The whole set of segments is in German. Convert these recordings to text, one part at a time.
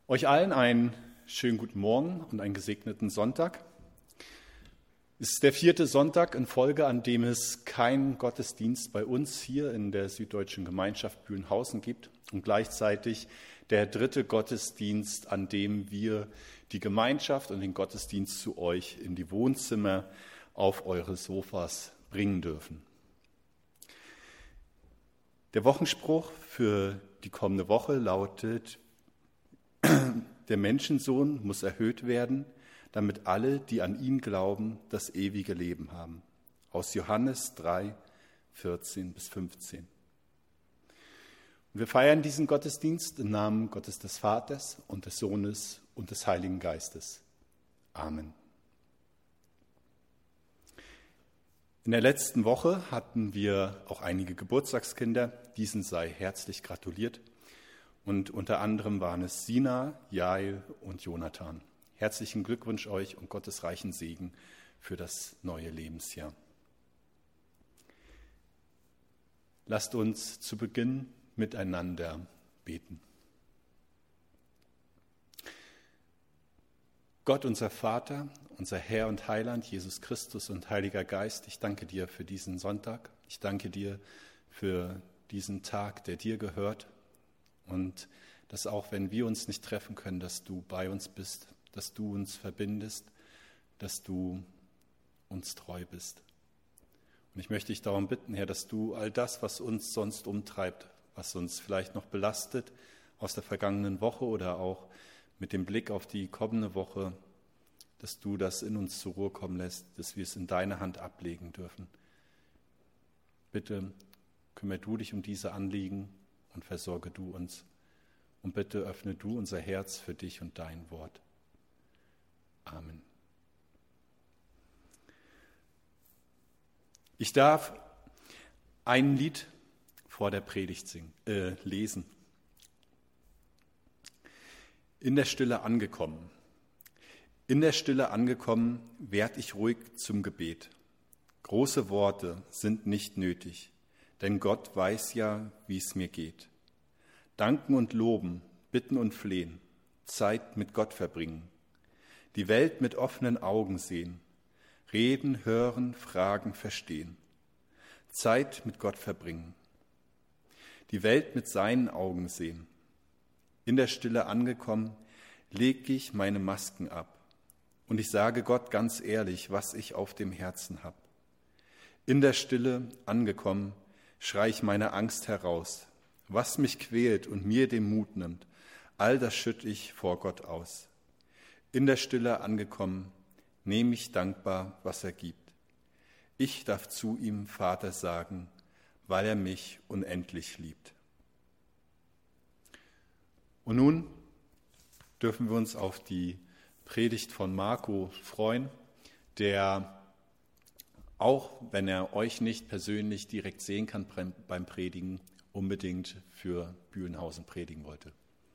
Euch allen einen schönen guten Morgen und einen gesegneten Sonntag. Es ist der 4. Sonntag in Folge, an dem es keinen Gottesdienst bei uns hier in der Süddeutschen Gemeinschaft Bühlenhausen gibt und gleichzeitig der 3. Gottesdienst, an dem wir die Gemeinschaft und den Gottesdienst zu euch in die Wohnzimmer auf eure Sofas bringen dürfen. Der Wochenspruch für die kommende Woche lautet: Der Menschensohn muss erhöht werden, damit alle, die an ihn glauben, das ewige Leben haben. Aus Johannes 3, 14 bis 15. Und wir feiern diesen Gottesdienst im Namen Gottes des Vaters und des Sohnes und des Heiligen Geistes. Amen. In der letzten Woche hatten wir auch einige Geburtstagskinder. Diesen sei herzlich gratuliert. Und unter anderem waren es Sina, Jael und Jonathan. Herzlichen Glückwunsch euch und Gottes reichen Segen für das neue Lebensjahr. Lasst uns zu Beginn miteinander beten. Gott, unser Vater, unser Herr und Heiland, Jesus Christus und Heiliger Geist, ich danke dir für diesen Sonntag. Ich danke dir für diesen Tag, der dir gehört. Und dass auch wenn wir uns nicht treffen können, dass du bei uns bist, dass du uns verbindest, dass du uns treu bist. Und ich möchte dich darum bitten, Herr, dass du all das, was uns sonst umtreibt, was uns vielleicht noch belastet aus der vergangenen Woche oder auch mit dem Blick auf die kommende Woche, dass du das in uns zur Ruhe kommen lässt, dass wir es in deine Hand ablegen dürfen. Bitte kümmere du dich um diese Anliegen und versorge du uns. Und bitte öffne du unser Herz für dich und dein Wort. Amen. Ich darf ein Lied vor der Predigt lesen. In der Stille angekommen. In der Stille angekommen, werd ich ruhig zum Gebet. Große Worte sind nicht nötig, denn Gott weiß ja, wie es mir geht. Danken und loben, bitten und flehen, Zeit mit Gott verbringen, die Welt mit offenen Augen sehen, reden, hören, fragen, verstehen, Zeit mit Gott verbringen, die Welt mit seinen Augen sehen. In der Stille angekommen, leg ich meine Masken ab und ich sage Gott ganz ehrlich, was ich auf dem Herzen hab. In der Stille angekommen, schrei ich meine Angst heraus. Was mich quält und mir den Mut nimmt, all das schütt ich vor Gott aus. In der Stille angekommen, nehme ich dankbar, was er gibt. Ich darf zu ihm Vater sagen, weil er mich unendlich liebt. Und nun dürfen wir uns auf die Predigt von Marco freuen, der, auch wenn er euch nicht persönlich direkt sehen kann beim Predigen, unbedingt für Bühlenhausen predigen wollte.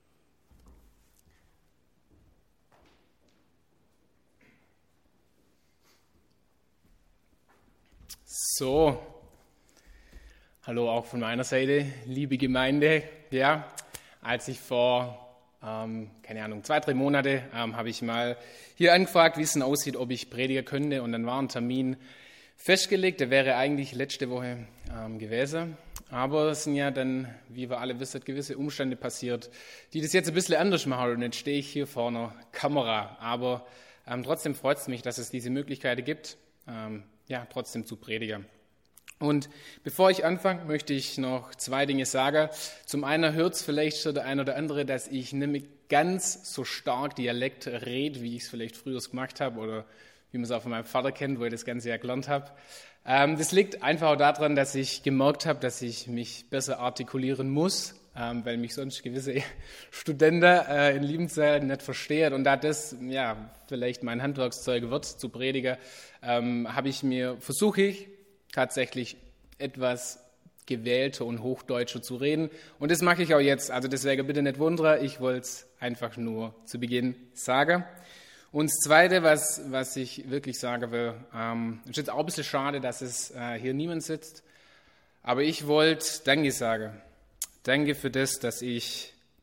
So, hallo auch von meiner Seite, liebe Gemeinde. Ja, als ich vor, 2-3 Monate, habe ich mal hier angefragt, wie es denn aussieht, ob ich predigen könnte. Und dann war ein Termin festgelegt, der wäre eigentlich letzte Woche gewesen. Aber es sind ja dann, wie wir alle wissen, gewisse Umstände passiert, die das jetzt ein bisschen anders machen. Und jetzt stehe ich hier vor einer Kamera. Aber trotzdem freut es mich, dass es diese Möglichkeiten gibt, trotzdem zu predigen. Und bevor ich anfange, möchte ich noch 2 Dinge sagen. Zum einen hört es vielleicht schon der eine oder andere, dass ich nicht mehr ganz so stark Dialekt rede, wie ich es vielleicht früher gemacht habe oder wie man es auch von meinem Vater kennt, wo ich das Ganze ja gelernt habe. Das liegt einfach auch daran, dass ich gemerkt habe, dass ich mich besser artikulieren muss, weil mich sonst gewisse Studenten in Liebenzell nicht verstehen. Und da das vielleicht mein Handwerkszeug wird, zu predigen, versuche ich tatsächlich etwas gewählter und hochdeutscher zu reden. Und das mache ich auch jetzt. Also deswegen bitte nicht wundern, ich wollte es einfach nur zu Beginn sagen. Und das Zweite, was ich wirklich sagen will, ist jetzt auch ein bisschen schade, dass es hier niemand sitzt, aber ich wollte Danke sagen. Danke für das, dass ich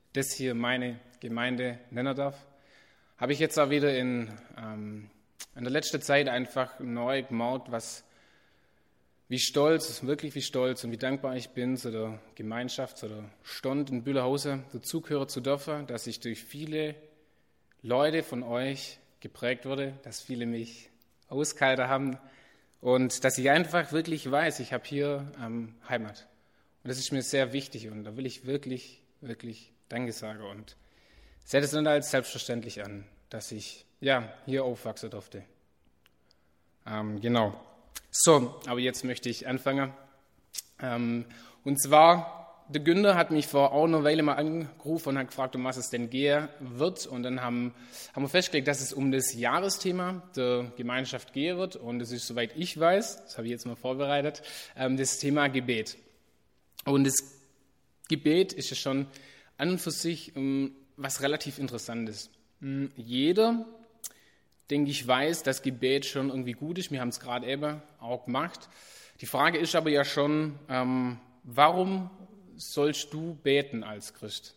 das hier meine Gemeinde nennen darf, habe ich jetzt auch wieder in der letzten Zeit einfach neu gemerkt, wie stolz und wie dankbar ich bin, zu der Gemeinschaft, zu der Stunde in Bühlerhausen dazugehören zu dürfen, dass ich durch viele Leute von euch geprägt wurde, dass viele mich ausgehalten haben und dass ich einfach wirklich weiß, ich habe hier Heimat. Und das ist mir sehr wichtig und da will ich wirklich, wirklich Danke sagen und sehe das nicht als selbstverständlich an, dass ich hier aufwachsen durfte. Genau. So, aber jetzt möchte ich anfangen. Und zwar, der Günther hat mich vor auch einer Weile mal angerufen und hat gefragt, um was es denn gehen wird. Und dann haben wir festgelegt, dass es um das Jahresthema der Gemeinschaft gehen wird. Und es ist, soweit ich weiß, das habe ich jetzt mal vorbereitet, das Thema Gebet. Und das Gebet ist ja schon an und für sich was relativ Interessantes. Jeder, denke ich, weiß, dass Gebet schon irgendwie gut ist. Wir haben es gerade eben auch gemacht. Die Frage ist aber ja schon, warum sollst du beten als Christ?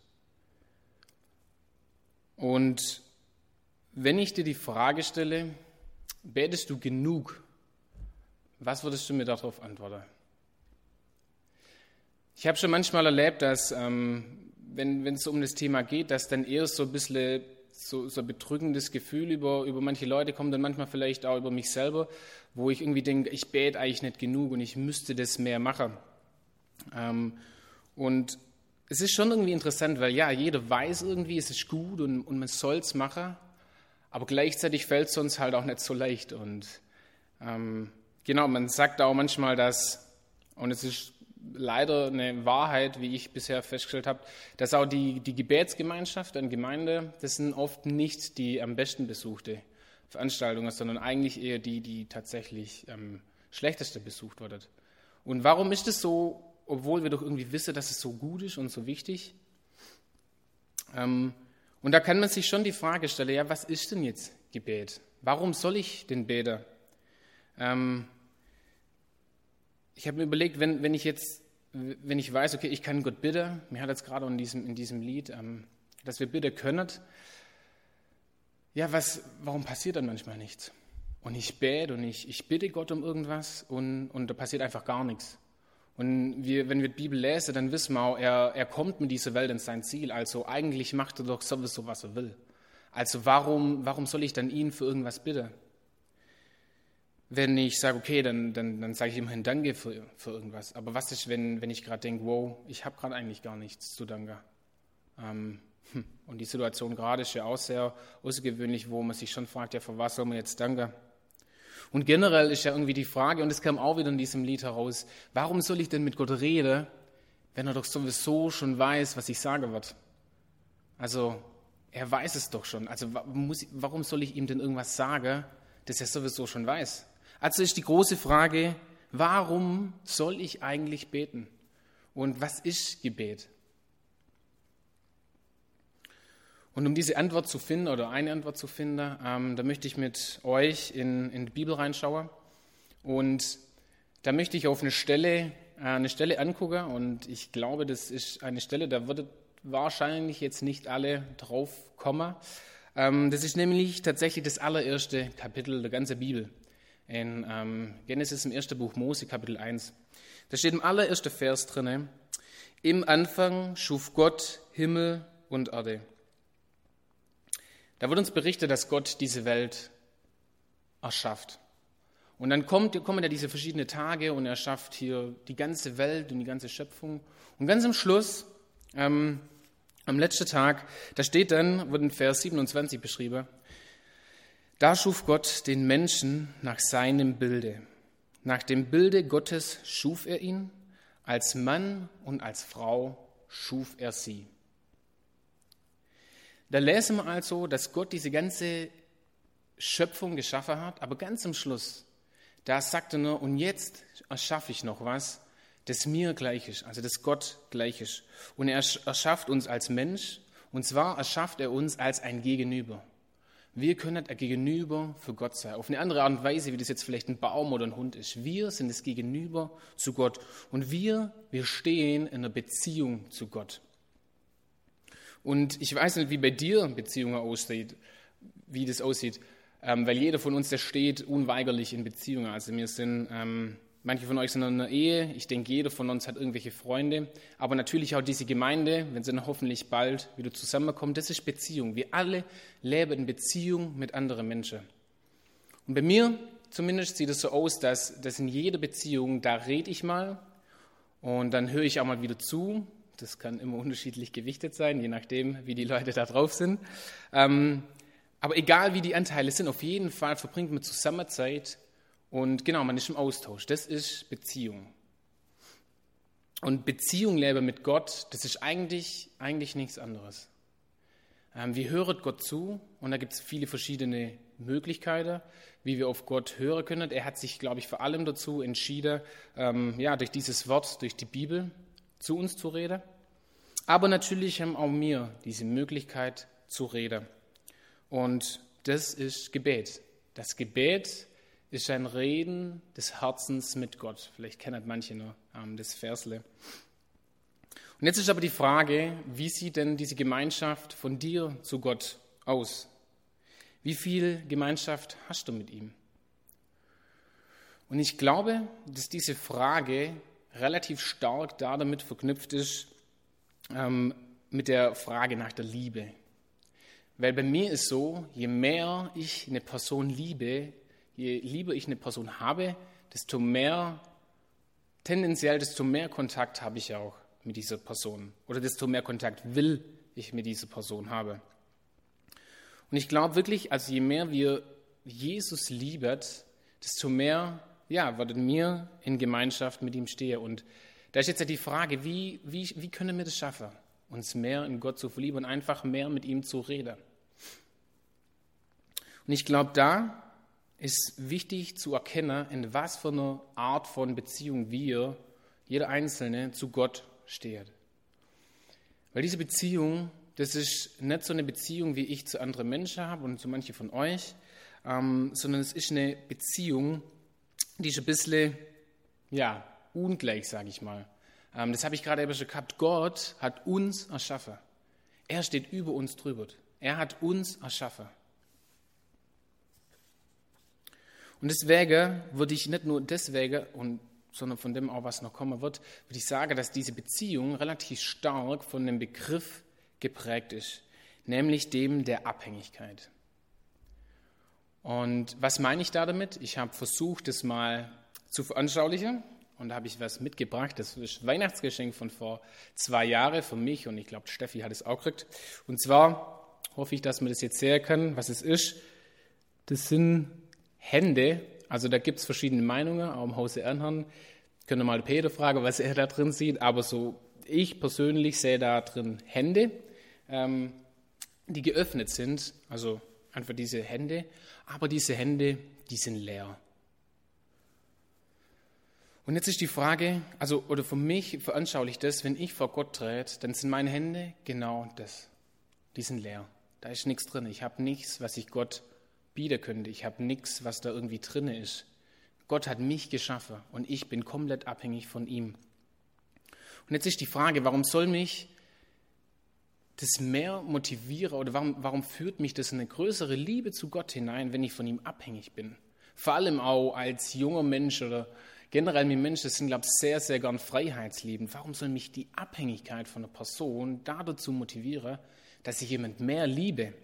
Und wenn ich dir die Frage stelle, betest du genug? Was würdest du mir darauf antworten? Ich habe schon manchmal erlebt, dass, wenn es um das Thema geht, dass dann eher so ein bisschen so ein bedrückendes Gefühl über manche Leute kommt, dann manchmal vielleicht auch über mich selber, wo ich irgendwie denke, ich bete eigentlich nicht genug und ich müsste das mehr machen. Und es ist schon irgendwie interessant, weil ja, jeder weiß irgendwie, es ist gut und man soll es machen, aber gleichzeitig fällt es uns halt auch nicht so leicht. Und genau, man sagt auch manchmal, und es ist leider eine Wahrheit, wie ich bisher festgestellt habe, dass auch die Gebetsgemeinschaft und Gemeinde, das sind oft nicht die am besten besuchte Veranstaltungen, sondern eigentlich eher die tatsächlich am schlechtesten besucht werden. Und warum ist das so, obwohl wir doch irgendwie wissen, dass es so gut ist und so wichtig? Und da kann man sich schon die Frage stellen, ja, was ist denn jetzt Gebet? Warum soll ich denn beten? Ich habe mir überlegt, wenn ich weiß, okay, ich kann Gott bitten, mir hat jetzt gerade in diesem Lied, dass wir bitten können, ja, warum passiert dann manchmal nichts? Und ich bete und ich bitte Gott um irgendwas und da passiert einfach gar nichts. Und wenn wir die Bibel lesen, dann wissen wir auch, er kommt mit dieser Welt in sein Ziel, also eigentlich macht er doch sowieso, was er will. Also warum soll ich dann ihn für irgendwas bitten? Wenn ich sage, okay, dann sage ich immerhin Danke für irgendwas. Aber was ist, wenn ich gerade denke, wow, ich habe gerade eigentlich gar nichts zu danken. Und die Situation gerade ist ja auch sehr außergewöhnlich, wo man sich schon fragt, ja, für was soll man jetzt danken? Und generell ist ja irgendwie die Frage, und das kam auch wieder in diesem Lied heraus, warum soll ich denn mit Gott reden, wenn er doch sowieso schon weiß, was ich sagen werde? Also, er weiß es doch schon. Also, warum soll ich ihm denn irgendwas sagen, das er sowieso schon weiß? Also ist die große Frage, warum soll ich eigentlich beten? Und was ist Gebet? Und um diese Antwort zu finden oder eine Antwort zu finden, da möchte ich mit euch in die Bibel reinschauen. Und da möchte ich auf eine Stelle angucken. Und ich glaube, das ist eine Stelle, da würdet wahrscheinlich jetzt nicht alle drauf kommen. Das ist nämlich tatsächlich das allererste Kapitel der ganzen Bibel. In Genesis im ersten Buch Mose, Kapitel 1. Da steht im allerersten Vers drin, im Anfang schuf Gott Himmel und Erde. Da wird uns berichtet, dass Gott diese Welt erschafft. Und dann kommen ja diese verschiedenen Tage und er schafft hier die ganze Welt und die ganze Schöpfung. Und ganz am Schluss, am letzten Tag, da steht dann, wird in Vers 27 beschrieben, da schuf Gott den Menschen nach seinem Bilde. Nach dem Bilde Gottes schuf er ihn, als Mann und als Frau schuf er sie. Da lesen wir also, dass Gott diese ganze Schöpfung geschaffen hat, aber ganz am Schluss, da sagt er nur, und jetzt erschaffe ich noch was, das mir gleich ist, also das Gott gleich ist. Und er erschafft uns als Mensch, und zwar erschafft er uns als ein Gegenüber. Wir können ein Gegenüber für Gott sein. Auf eine andere Art und Weise, wie das jetzt vielleicht ein Baum oder ein Hund ist. Wir sind das Gegenüber zu Gott. Und wir stehen in einer Beziehung zu Gott. Und ich weiß nicht, wie bei dir Beziehungen aussieht, wie das aussieht, weil jeder von uns, der steht unweigerlich in Beziehungen. Also wir sind, manche von euch sind in einer Ehe, ich denke, jeder von uns hat irgendwelche Freunde, aber natürlich auch diese Gemeinde, wenn sie dann hoffentlich bald wieder zusammenkommt, das ist Beziehung. Wir alle leben in Beziehung mit anderen Menschen. Und bei mir zumindest sieht es so aus, dass in jeder Beziehung, da rede ich mal und dann höre ich auch mal wieder zu. Das kann immer unterschiedlich gewichtet sein, je nachdem, wie die Leute da drauf sind. Aber egal, wie die Anteile sind, auf jeden Fall verbringt man zusammen Zeit und genau, man ist im Austausch. Das ist Beziehung. Und Beziehung leben mit Gott, das ist eigentlich nichts anderes. Wir hören Gott zu und da gibt es viele verschiedene Möglichkeiten, wie wir auf Gott hören können. Er hat sich, glaube ich, vor allem dazu entschieden, durch dieses Wort, durch die Bibel zu uns zu reden. Aber natürlich haben auch wir diese Möglichkeit zu reden. Und das ist Gebet. Das Gebet ist ein Reden des Herzens mit Gott. Vielleicht kennen manche noch das Versle. Und jetzt ist aber die Frage, wie sieht denn diese Gemeinschaft von dir zu Gott aus? Wie viel Gemeinschaft hast du mit ihm? Und ich glaube, dass diese Frage relativ stark damit verknüpft ist, mit der Frage nach der Liebe. Weil bei mir ist so, je mehr ich eine Person liebe, je lieber ich eine Person habe, desto mehr Kontakt habe ich auch mit dieser Person. Oder desto mehr Kontakt will ich mit dieser Person haben. Und ich glaube wirklich, also je mehr wir Jesus lieben, desto mehr werden wir in Gemeinschaft mit ihm stehen. Und da ist jetzt ja die Frage, wie können wir das schaffen, uns mehr in Gott zu verlieben und einfach mehr mit ihm zu reden. Und ich glaube, da ist wichtig zu erkennen, in was für einer Art von Beziehung jeder Einzelne zu Gott steht. Weil diese Beziehung, das ist nicht so eine Beziehung, wie ich zu anderen Menschen habe und zu manchen von euch, sondern es ist eine Beziehung, die ist ein bisschen, ungleich, sage ich mal. Das habe ich gerade eben schon gehabt. Gott hat uns erschaffen. Er steht über uns drüber. Er hat uns erschaffen. Und deswegen würde ich nicht nur deswegen, sondern von dem auch, was noch kommen wird, würde ich sagen, dass diese Beziehung relativ stark von dem Begriff geprägt ist, nämlich dem der Abhängigkeit. Und was meine ich da damit? Ich habe versucht, das mal zu veranschaulichen und da habe ich was mitgebracht. Das ist ein Weihnachtsgeschenk von vor 2 Jahren für mich und ich glaube, Steffi hat es auch gekriegt. Und zwar hoffe ich, dass man das jetzt sehen kann, was es ist. Das sind Hände, also da gibt es verschiedene Meinungen, auch im Hause Ernhorn. Könnt ihr mal Peter fragen, was er da drin sieht, aber so ich persönlich sehe da drin Hände, die geöffnet sind, also einfach diese Hände, aber diese Hände, die sind leer. Und jetzt ist die Frage, oder für mich veranschaulicht das, wenn ich vor Gott trete, dann sind meine Hände genau das. Die sind leer. Da ist nichts drin. Ich habe nichts, was ich Gott bieten könnte. Ich habe nichts, was da irgendwie drin ist. Gott hat mich geschaffen und ich bin komplett abhängig von ihm. Und jetzt ist die Frage, warum soll mich das mehr motivieren oder warum führt mich das in eine größere Liebe zu Gott hinein, wenn ich von ihm abhängig bin? Vor allem auch als junger Mensch oder generell wir Menschen sind, glaube ich, sehr, sehr gern freiheitsliebend. Warum soll mich die Abhängigkeit von einer Person dazu motivieren, dass ich jemand mehr liebe?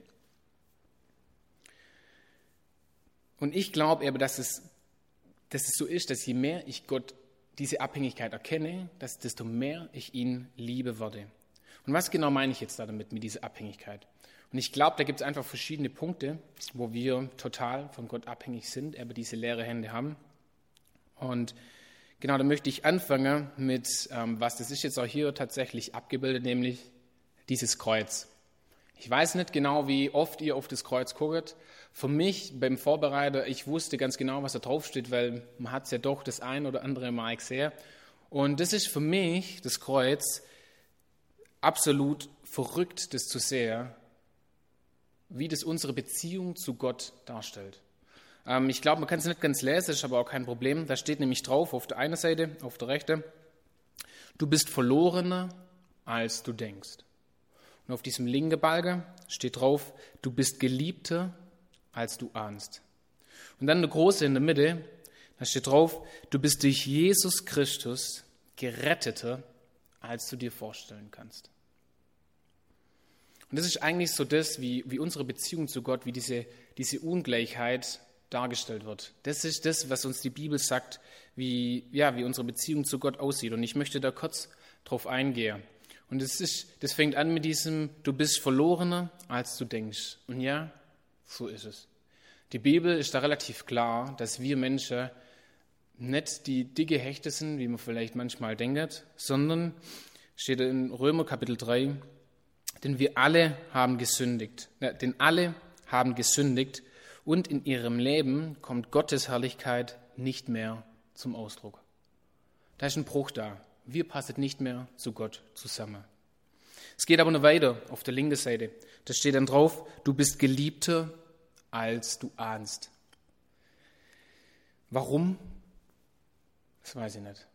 Und ich glaube aber, dass es so ist, dass je mehr ich Gott diese Abhängigkeit erkenne, desto mehr ich ihn liebe werde. Und was genau meine ich jetzt damit, mit dieser Abhängigkeit? Und ich glaube, da gibt es einfach verschiedene Punkte, wo wir total von Gott abhängig sind, aber diese leere Hände haben. Und genau, da möchte ich anfangen mit, was das ist jetzt auch hier tatsächlich abgebildet, nämlich dieses Kreuz. Ich weiß nicht genau, wie oft ihr auf das Kreuz guckt. Für mich beim Vorbereiter, ich wusste ganz genau, was da drauf steht, weil man hat es ja doch das ein oder andere Mal gesehen. Und das ist für mich, das Kreuz, absolut verrückt, das zu sehen, wie das unsere Beziehung zu Gott darstellt. Ich glaube, man kann es nicht ganz lesen, ist aber auch kein Problem. Da steht nämlich drauf, auf der einen Seite, auf der rechten, du bist verlorener, als du denkst. Und auf diesem linken Balken steht drauf, du bist geliebter, als du ahnst. Und dann eine große in der Mitte, da steht drauf, du bist durch Jesus Christus geretteter, als du dir vorstellen kannst. Und das ist eigentlich so das, wie unsere Beziehung zu Gott, wie diese Ungleichheit dargestellt wird. Das ist das, was uns die Bibel sagt, wie unsere Beziehung zu Gott aussieht. Und ich möchte da kurz drauf eingehen. Und das fängt an mit diesem, du bist verlorener, als du denkst. Und ja, so ist es. Die Bibel ist da relativ klar, dass wir Menschen nicht die dicke Hechte sind, wie man vielleicht manchmal denkt, sondern, steht in Römer Kapitel 3, denn alle haben gesündigt und in ihrem Leben kommt Gottes Herrlichkeit nicht mehr zum Ausdruck. Da ist ein Bruch da. Wir passen nicht mehr zu Gott zusammen. Es geht aber noch weiter auf der linken Seite. Da steht dann drauf, du bist geliebter, als du ahnst. Warum? Das weiß ich nicht.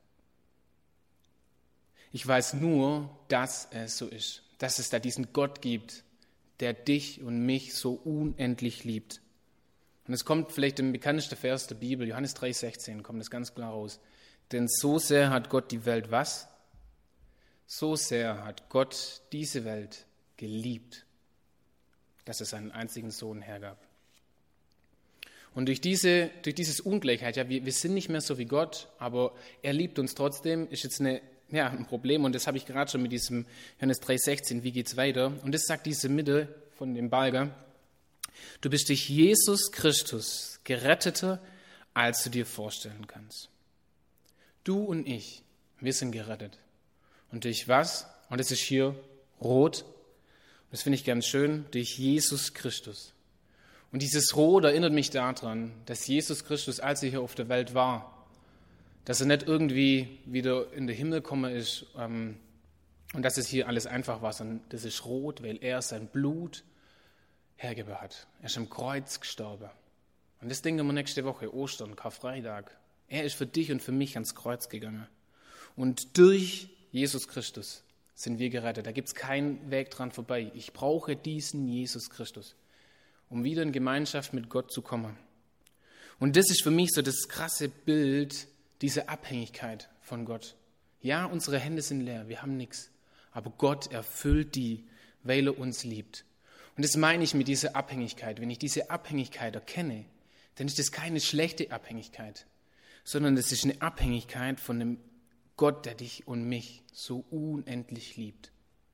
Ich weiß nur, dass es so ist. Dass es da diesen Gott gibt, der dich und mich so unendlich liebt. Und es kommt vielleicht im bekanntesten Vers der Bibel, Johannes 3,16, kommt das ganz klar raus. Denn so sehr hat Gott die Welt was? So sehr hat Gott diese Welt geliebt, dass es seinen einzigen Sohn hergab. Und durch dieses Ungleichheit, wir sind nicht mehr so wie Gott, aber er liebt uns trotzdem, ist jetzt ein Problem. Und das habe ich gerade schon mit diesem Johannes 3,16, wie geht's weiter? Und das sagt diese Mitte von dem Balken. Du bist durch Jesus Christus geretteter, als du dir vorstellen kannst. Du und ich, wir sind gerettet. Und durch was? Und das ist hier rot. Das finde ich ganz schön, durch Jesus Christus. Und dieses Rot erinnert mich daran, dass Jesus Christus, als er hier auf der Welt war, dass er nicht irgendwie wieder in den Himmel gekommen ist und dass es hier alles einfach war, sondern das ist rot, weil er sein Blut hergegeben hat. Er ist am Kreuz gestorben. Und das denken wir nächste Woche, Ostern, Karfreitag. Er ist für dich und für mich ans Kreuz gegangen. Und durch Jesus Christus sind wir gerettet. Da gibt es keinen Weg dran vorbei. Ich brauche diesen Jesus Christus, um wieder in Gemeinschaft mit Gott zu kommen. Und das ist für mich so das krasse Bild, diese Abhängigkeit von Gott. Ja, unsere Hände sind leer, wir haben nichts. Aber Gott erfüllt die, weil er uns liebt. Und das meine ich mit dieser Abhängigkeit. Wenn ich diese Abhängigkeit erkenne, dann ist das keine schlechte Abhängigkeit, sondern das ist eine Abhängigkeit von dem Gott, der dich und mich so unendlich liebt.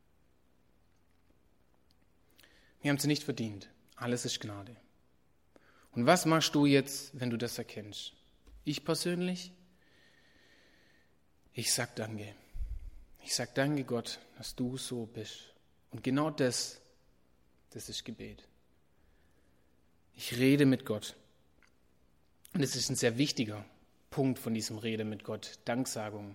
Wir haben es nicht verdient. Alles ist Gnade. Und was machst du jetzt, wenn du das erkennst? Ich persönlich, ich sag Danke. Ich sag Danke, Gott, dass du so bist. Und genau das ist Gebet. Ich rede mit Gott. Und es ist ein sehr wichtiger Punkt von diesem Rede mit Gott, Danksagung.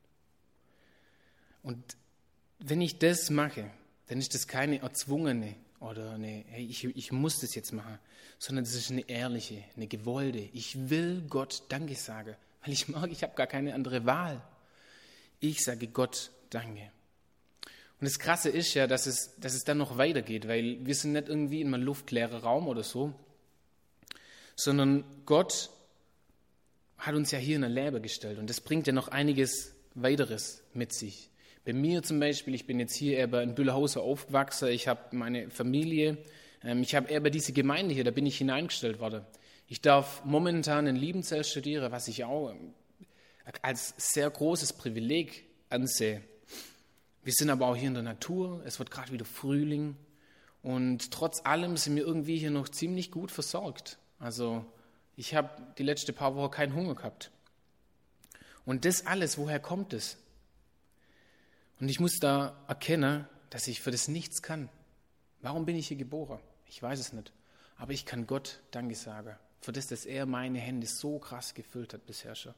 Und wenn ich das mache, dann ist das keine erzwungene oder ich muss das jetzt machen, sondern das ist eine ehrliche, eine gewollte. Ich will Gott Danke sagen, weil ich merke, ich habe gar keine andere Wahl. Ich sage Gott Danke. Und das Krasse ist ja, dass es dann noch weitergeht, weil wir sind nicht irgendwie in einem luftleeren Raum oder so, sondern Gott hat uns ja hier in ein Leben gestellt und das bringt ja noch einiges weiteres mit sich. Bei mir zum Beispiel, ich bin jetzt hier eher in Bühlhausen aufgewachsen, ich habe meine Familie, ich habe eher bei dieser Gemeinde hier, da bin ich hineingestellt worden. Ich darf momentan in Liebenzell studieren, was ich auch als sehr großes Privileg ansehe. Wir sind aber auch hier in der Natur, es wird gerade wieder Frühling und trotz allem sind wir irgendwie hier noch ziemlich gut versorgt. Also ich habe die letzten paar Wochen keinen Hunger gehabt. Und das alles, woher kommt es? Und ich muss da erkennen, dass ich für das nichts kann. Warum bin ich hier geboren? Ich weiß es nicht. Aber ich kann Gott Danke sagen, für das, dass er meine Hände so krass gefüllt hat bisher schon.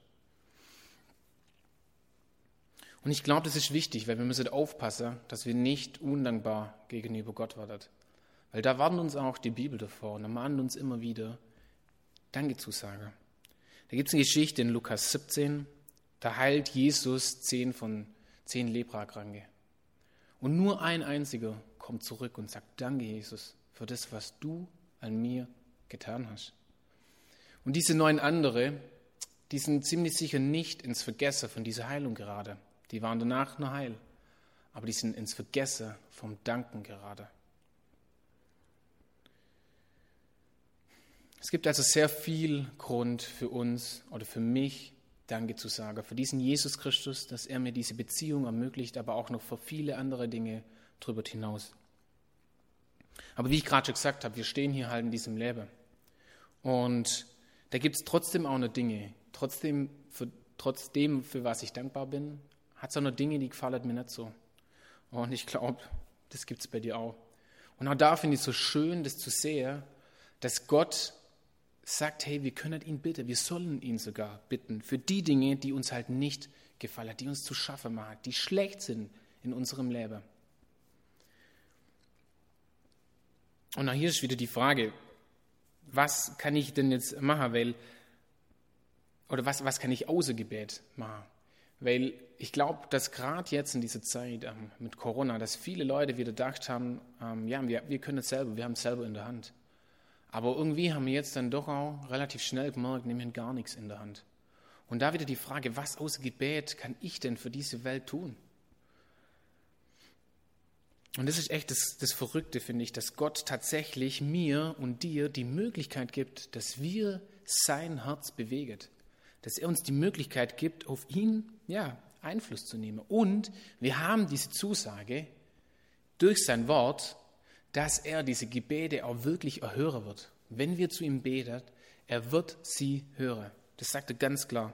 Und ich glaube, das ist wichtig, weil wir müssen aufpassen, dass wir nicht undankbar gegenüber Gott werden. Weil da warnt uns auch die Bibel davor und ermahnt uns immer wieder, Danke zu sagen. Da gibt es eine Geschichte in Lukas 17, da heilt Jesus 10 Leprakranke. Und nur ein einziger kommt zurück und sagt, danke Jesus für das, was du an mir getan hast. Und diese 9 andere, die sind ziemlich sicher nicht ins Vergessen von dieser Heilung gerade. Die waren danach noch heil, aber die sind ins Vergessen vom Danken gerade. Es gibt also sehr viel Grund für uns oder für mich, Danke zu sagen. Für diesen Jesus Christus, dass er mir diese Beziehung ermöglicht, aber auch noch für viele andere Dinge darüber hinaus. Aber wie ich gerade schon gesagt habe, wir stehen hier halt in diesem Leben. Und da gibt es trotzdem auch noch Dinge, trotzdem, für was ich dankbar bin, hat es auch noch Dinge, die gefallen mir nicht so. Und ich glaube, das gibt es bei dir auch. Und auch da finde ich es so schön, das zu sehen, dass Gott sagt, hey, wir können ihn bitten, wir sollen ihn sogar bitten für die Dinge, die uns halt nicht gefallen, die uns zu schaffen machen, die schlecht sind in unserem Leben. Und auch hier ist wieder die Frage, was kann ich denn jetzt machen, was kann ich außer Gebet machen? Weil ich glaube, dass gerade jetzt in dieser Zeit mit Corona, dass viele Leute wieder gedacht haben, wir können es selber, wir haben es selber in der Hand. Aber irgendwie haben wir jetzt dann doch auch relativ schnell gemerkt, wir haben gar nichts in der Hand. Und da wieder die Frage, was außer Gebet kann ich denn für diese Welt tun? Und das ist echt das Verrückte, finde ich, dass Gott tatsächlich mir und dir die Möglichkeit gibt, dass wir sein Herz bewegen. Dass er uns die Möglichkeit gibt, auf ihn Einfluss zu nehmen. Und wir haben diese Zusage durch sein Wort, dass er diese Gebete auch wirklich erhören wird. Wenn wir zu ihm beten, er wird sie hören. Das sagt er ganz klar.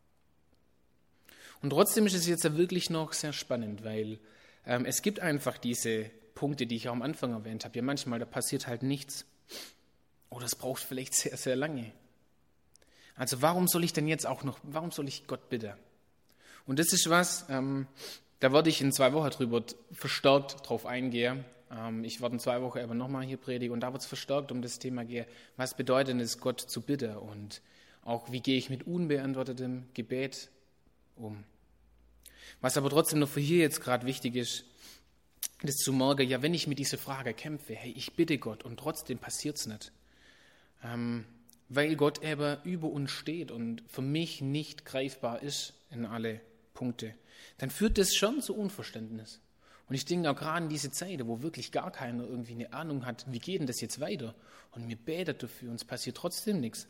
Und trotzdem ist es jetzt ja wirklich noch sehr spannend, weil es gibt einfach diese Punkte, die ich auch am Anfang erwähnt habe. Ja, manchmal, da passiert halt nichts. Oder es braucht vielleicht sehr, sehr lange. Also warum soll ich Gott bitten? Und das ist was, da werde ich in 2 Wochen drüber verstärkt drauf eingehen. Ich werde in 2 Wochen aber nochmal hier predigen und da wird es verstärkt um das Thema gehen, was bedeutet es, Gott zu bitten und auch wie gehe ich mit unbeantwortetem Gebet um. Was aber trotzdem noch für hier jetzt gerade wichtig ist, das zu merken, ja, wenn ich mit dieser Frage kämpfe, hey, ich bitte Gott und trotzdem passiert es nicht, weil Gott eben über uns steht und für mich nicht greifbar ist in alle Punkte, dann führt das schon zu Unverständnis. Und ich denke auch gerade in diese Zeit, wo wirklich gar keiner irgendwie eine Ahnung hat, wie geht denn das jetzt weiter? Und mir betet dafür, uns passiert trotzdem nichts.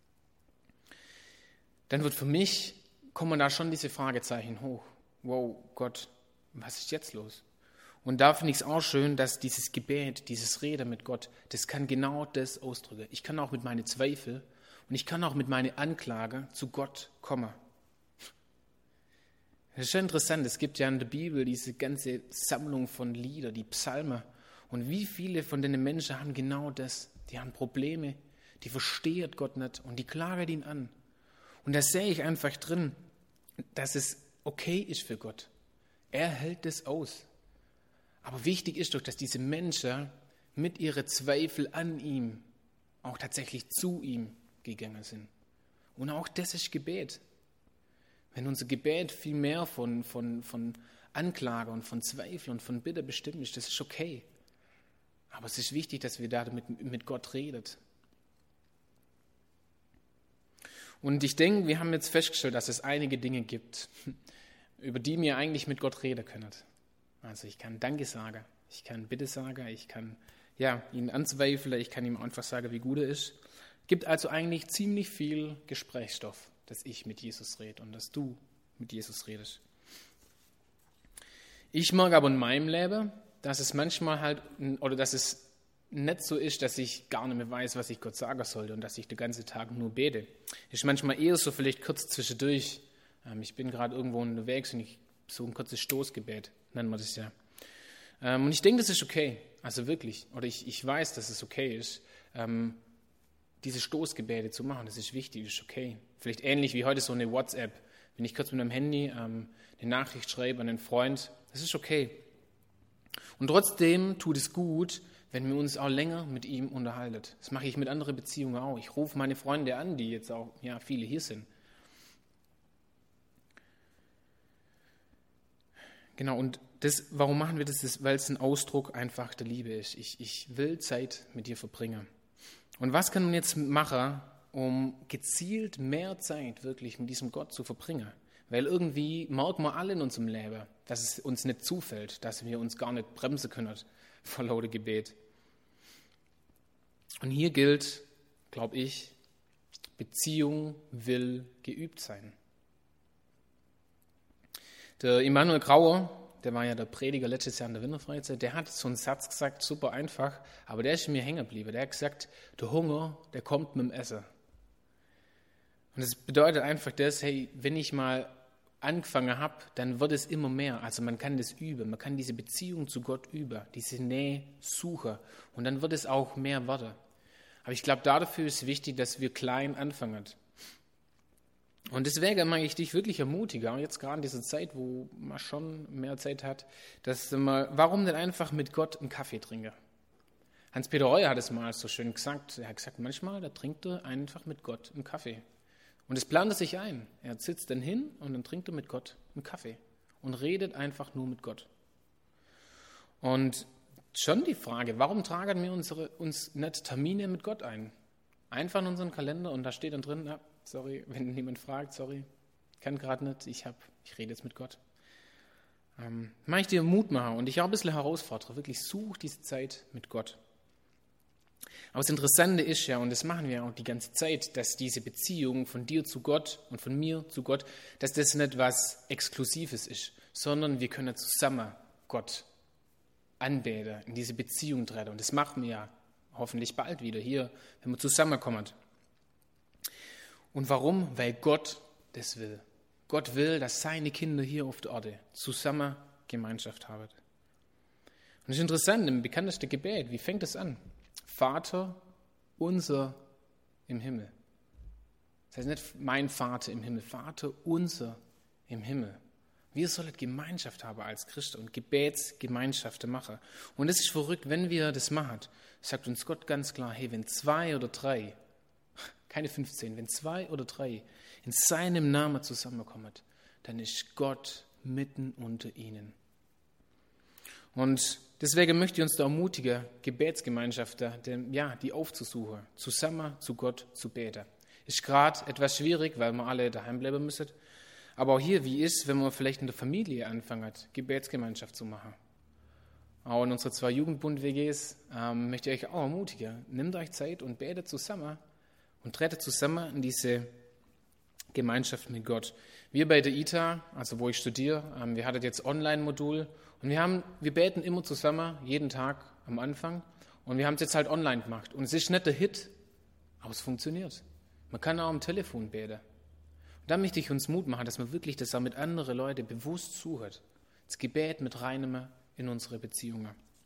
Dann kommen da schon diese Fragezeichen hoch. Wow, Gott, was ist jetzt los? Und da finde ich es auch schön, dass dieses Gebet, dieses Reden mit Gott, das kann genau das ausdrücken. Ich kann auch mit meinen Zweifeln und ich kann auch mit meinen Anklagen zu Gott kommen. Das ist schon interessant, es gibt ja in der Bibel diese ganze Sammlung von Liedern, die Psalmen. Und wie viele von den Menschen haben genau das? Die haben Probleme, die verstehen Gott nicht und die klagen ihn an. Und da sehe ich einfach drin, dass es okay ist für Gott. Er hält es aus. Aber wichtig ist doch, dass diese Menschen mit ihren Zweifeln an ihm auch tatsächlich zu ihm gegangen sind. Und auch das ist Gebet. Wenn unser Gebet viel mehr von Anklage und von Zweifel und von Bitte bestimmt ist, das ist okay. Aber es ist wichtig, dass wir da mit Gott reden. Und ich denke, wir haben jetzt festgestellt, dass es einige Dinge gibt, über die wir eigentlich mit Gott reden können. Also ich kann Danke sagen, ich kann Bitte sagen, ich kann ihn anzweifeln, ich kann ihm einfach sagen, wie gut er ist. Es gibt also eigentlich ziemlich viel Gesprächsstoff, dass ich mit Jesus rede und dass du mit Jesus redest. Ich merke aber in meinem Leben, dass es manchmal dass es nicht so ist, dass ich gar nicht mehr weiß, was ich Gott sagen sollte und dass ich den ganzen Tag nur bete. Ist manchmal eher so vielleicht kurz zwischendurch. Ich bin gerade irgendwo unterwegs und ich so ein kurzes Stoßgebet, nennen wir das ja. Und ich denke, das ist okay, also wirklich. Oder ich weiß, dass es okay ist, diese Stoßgebete zu machen. Das ist wichtig, das ist okay. Vielleicht ähnlich wie heute so eine WhatsApp. Wenn ich kurz mit meinem Handy eine Nachricht schreibe an einen Freund, das ist okay. Und trotzdem tut es gut, wenn wir uns auch länger mit ihm unterhalten. Das mache ich mit anderen Beziehungen auch. Ich rufe meine Freunde an, die jetzt auch, viele hier sind. Genau, und warum machen wir das? Weil es ein Ausdruck einfach der Liebe ist. Ich will Zeit mit dir verbringen. Und was kann man jetzt machen, um gezielt mehr Zeit wirklich mit diesem Gott zu verbringen? Weil irgendwie merken wir alle in unserem Leben, dass es uns nicht zufällt, dass wir uns gar nicht bremsen können vor lauter Gebet. Und hier gilt, glaube ich, Beziehung will geübt sein. Der Immanuel Grauer, der war ja der Prediger letztes Jahr in der Winterfreizeit, der hat so einen Satz gesagt, super einfach, aber der ist mir hängen geblieben. Der hat gesagt, der Hunger, der kommt mit dem Essen. Und das bedeutet einfach das, hey, wenn ich mal angefangen habe, dann wird es immer mehr. Also man kann das üben, man kann diese Beziehung zu Gott üben, diese Nähe suchen und dann wird es auch mehr werden. Aber ich glaube, dafür ist wichtig, dass wir klein anfangen. Und deswegen mag ich dich wirklich ermutigen, jetzt gerade in dieser Zeit, wo man schon mehr Zeit hat, dass man, warum denn einfach mit Gott einen Kaffee trinken? Hans-Peter Reuer hat es mal so schön gesagt. Er hat gesagt, manchmal, da trinkt er einfach mit Gott einen Kaffee. Und es plant er sich ein. Er sitzt dann hin und dann trinkt er mit Gott einen Kaffee und redet einfach nur mit Gott. Und schon die Frage, warum tragen wir uns nicht Termine mit Gott ein? Einfach in unseren Kalender und da steht dann drin, ja, sorry, wenn jemand fragt, sorry, kann gerade nicht, ich rede jetzt mit Gott. Mache ich dir Mut machen und ich auch ein bisschen herausfordere, wirklich such diese Zeit mit Gott. Aber das Interessante ist ja, und das machen wir auch die ganze Zeit, dass diese Beziehung von dir zu Gott und von mir zu Gott, dass das nicht was Exklusives ist, sondern wir können zusammen Gott anbeten, in diese Beziehung treten. Und das machen wir ja hoffentlich bald wieder hier, wenn wir zusammenkommen. Und warum? Weil Gott das will. Gott will, dass seine Kinder hier auf der Erde zusammen Gemeinschaft haben. Und das ist interessant, im bekanntesten Gebet, wie fängt es an? Vater unser im Himmel. Das heißt nicht mein Vater im Himmel, Vater unser im Himmel. Wir sollen Gemeinschaft haben als Christen und Gebetsgemeinschaften machen. Und es ist verrückt, wenn wir das machen, sagt uns Gott ganz klar, hey, wenn 2 oder 3, keine 15, wenn 2 oder 3 in seinem Namen zusammenkommen, dann ist Gott mitten unter ihnen. Und deswegen möchte ich uns da ermutigen, Gebetsgemeinschaften, die aufzusuchen, zusammen zu Gott zu beten. Ist gerade etwas schwierig, weil wir alle daheim bleiben müssen. Aber auch hier, wie ist, wenn man vielleicht in der Familie anfangen, Gebetsgemeinschaft zu machen? Auch in unseren 2 Jugendbund-WGs möchte ich euch auch ermutigen, nehmt euch Zeit und betet zusammen und tretet zusammen in diese Gemeinschaft mit Gott. Wir bei der ITA, also wo ich studiere, wir hatten jetzt Online-Modul und wir beten immer zusammen, jeden Tag am Anfang und wir haben es jetzt halt online gemacht. Und es ist nicht der Hit, aber es funktioniert. Man kann auch am Telefon beten. Und da möchte ich uns Mut machen, dass man wirklich das auch mit anderen Leuten bewusst zuhört. Das Gebet mit reinnehmen in unsere Beziehungen.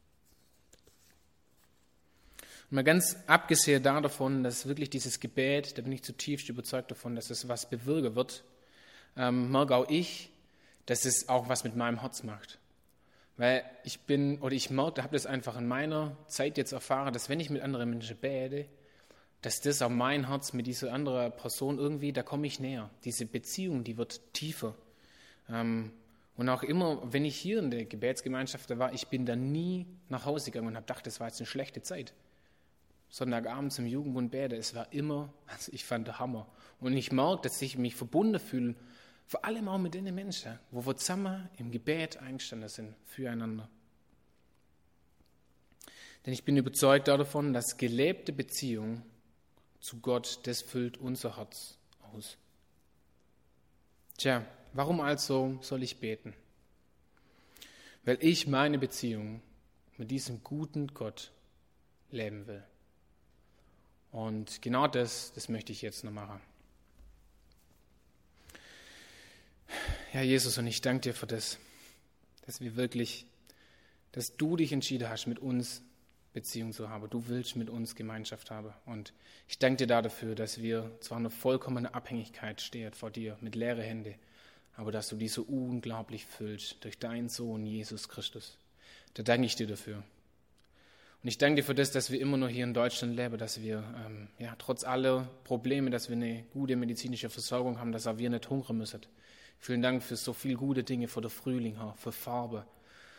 Und mal ganz abgesehen davon, dass wirklich dieses Gebet, da bin ich zutiefst überzeugt davon, dass es was bewirken wird, merke auch ich, dass es auch was mit meinem Herz macht. Weil ich habe das einfach in meiner Zeit jetzt erfahren, dass wenn ich mit anderen Menschen bete, dass das auch mein Herz mit dieser anderen Person irgendwie, da komme ich näher. Diese Beziehung, die wird tiefer. Und auch immer, wenn ich hier in der Gebetsgemeinschaft war, ich bin da nie nach Hause gegangen und habe gedacht, das war jetzt eine schlechte Zeit. Sonntagabend zum Jugendbund bete, es war immer, also ich fand der Hammer. Und ich merke, dass ich mich verbunden fühle, vor allem auch mit den Menschen, wo wir zusammen im Gebet eingestanden sind, füreinander. Denn ich bin überzeugt davon, dass gelebte Beziehung zu Gott, das füllt unser Herz aus. Tja, warum also soll ich beten? Weil ich meine Beziehung mit diesem guten Gott leben will. Und genau das möchte ich jetzt noch machen. Ja, Jesus, und ich danke dir für das, dass du dich entschieden hast, mit uns Beziehung zu haben. Du willst mit uns Gemeinschaft haben. Und ich danke dir dafür, dass wir zwar eine vollkommene Abhängigkeit stehen vor dir, mit leeren Händen, aber dass du die so unglaublich füllst durch deinen Sohn Jesus Christus. Da danke ich dir dafür. Und ich danke dir für das, dass wir immer noch hier in Deutschland leben, dass wir trotz aller Probleme, dass wir eine gute medizinische Versorgung haben, dass auch wir nicht hungern müssen. Vielen Dank für so viele gute Dinge, für den Frühling, für Farbe,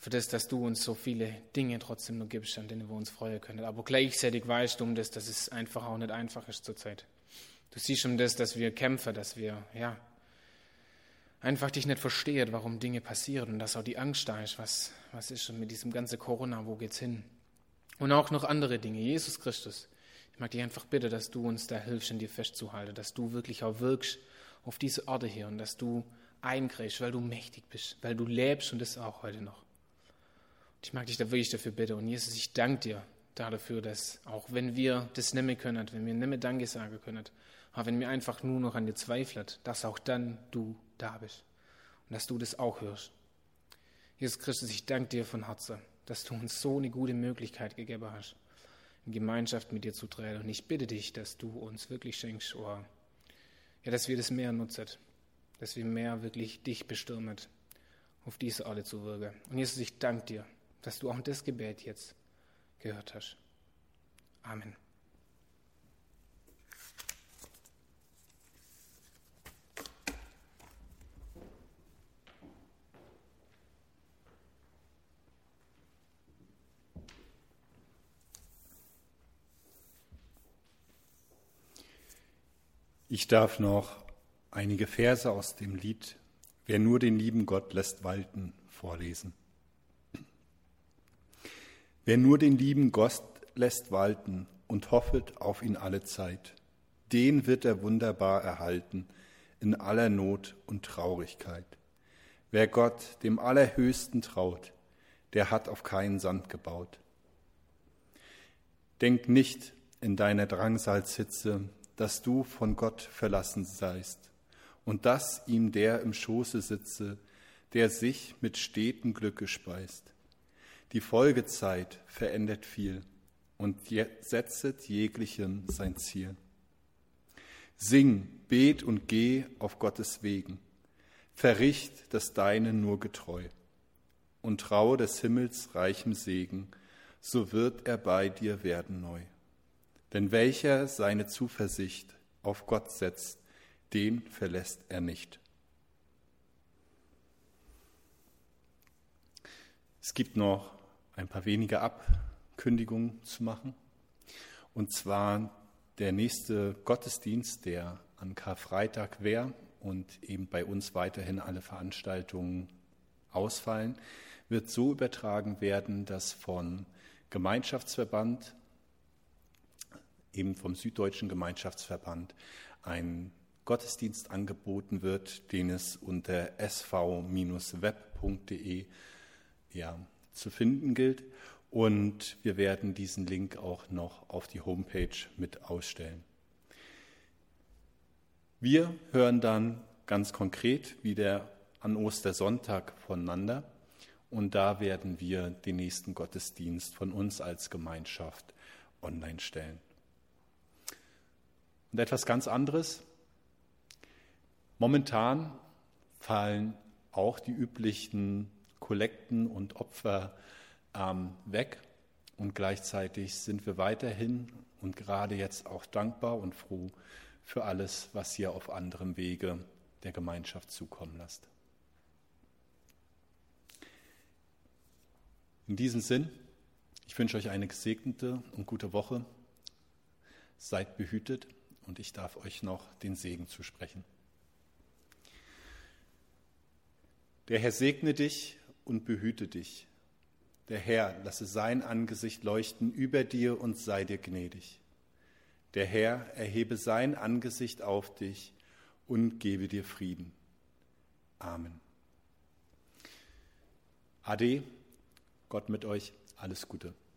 für das, dass du uns so viele Dinge trotzdem nur gibst, an denen wir uns freuen können. Aber gleichzeitig weißt du dass es einfach auch nicht einfach ist zurzeit. Du siehst dass wir kämpfen, dass wir, einfach dich nicht verstehen, warum Dinge passieren und dass auch die Angst da ist, was ist schon mit diesem ganzen Corona, wo geht's hin? Und auch noch andere Dinge. Jesus Christus, ich mag dich einfach bitten, dass du uns da hilfst, in dir festzuhalten, dass du wirklich auch wirkst auf diese Orte hier und dass du eingreifst, weil du mächtig bist, weil du lebst und das auch heute noch. Ich mag dich da wirklich dafür bitten. Und Jesus, ich danke dir dafür, dass auch wenn wir das nicht mehr können, wenn wir nicht mehr Danke sagen können, aber wenn wir einfach nur noch an dir zweifeln, dass auch dann du da bist und dass du das auch hörst. Jesus Christus, ich danke dir von Herzen, dass du uns so eine gute Möglichkeit gegeben hast, in Gemeinschaft mit dir zu treten. Und ich bitte dich, dass du uns wirklich schenkst, dass wir das mehr nutzen, dass wir mehr wirklich dich bestürmen, auf diese Orte zu wirken. Und Jesus, ich danke dir, dass du auch das Gebet jetzt gehört hast. Amen. Ich darf noch einige Verse aus dem Lied »Wer nur den lieben Gott lässt walten« vorlesen. Wer nur den lieben Gott lässt walten und hoffet auf ihn alle Zeit, den wird er wunderbar erhalten in aller Not und Traurigkeit. Wer Gott, dem Allerhöchsten, traut, der hat auf keinen Sand gebaut. Denk nicht in deiner Drangsalshitze, dass du von Gott verlassen seist und dass ihm der im Schoße sitze, der sich mit stetem Glücke speist. Die Folgezeit verändert viel und setzet jeglichem sein Ziel. Sing, bet und geh auf Gottes Wegen, verricht das Deine nur getreu und traue des Himmels reichem Segen, so wird er bei dir werden neu. Denn welcher seine Zuversicht auf Gott setzt, den verlässt er nicht. Es gibt noch ein paar wenige Abkündigungen zu machen. Und zwar der nächste Gottesdienst, der an Karfreitag wäre und eben bei uns weiterhin alle Veranstaltungen ausfallen, wird so übertragen werden, dass vom Gemeinschaftsverband, eben vom Süddeutschen Gemeinschaftsverband, ein Gottesdienst angeboten wird, den es unter sv-web.de zu finden gilt. Und wir werden diesen Link auch noch auf die Homepage mit ausstellen. Wir hören dann ganz konkret wieder an Ostersonntag voneinander. Und da werden wir den nächsten Gottesdienst von uns als Gemeinschaft online stellen. Und etwas ganz anderes. Momentan fallen auch die üblichen Kollekten und Opfer weg. Und gleichzeitig sind wir weiterhin und gerade jetzt auch dankbar und froh für alles, was ihr auf anderem Wege der Gemeinschaft zukommen lasst. In diesem Sinn, ich wünsche euch eine gesegnete und gute Woche. Seid behütet und ich darf euch noch den Segen zusprechen. Der Herr segne dich und behüte dich. Der Herr lasse sein Angesicht leuchten über dir und sei dir gnädig. Der Herr erhebe sein Angesicht auf dich und gebe dir Frieden. Amen. Ade, Gott mit euch, alles Gute.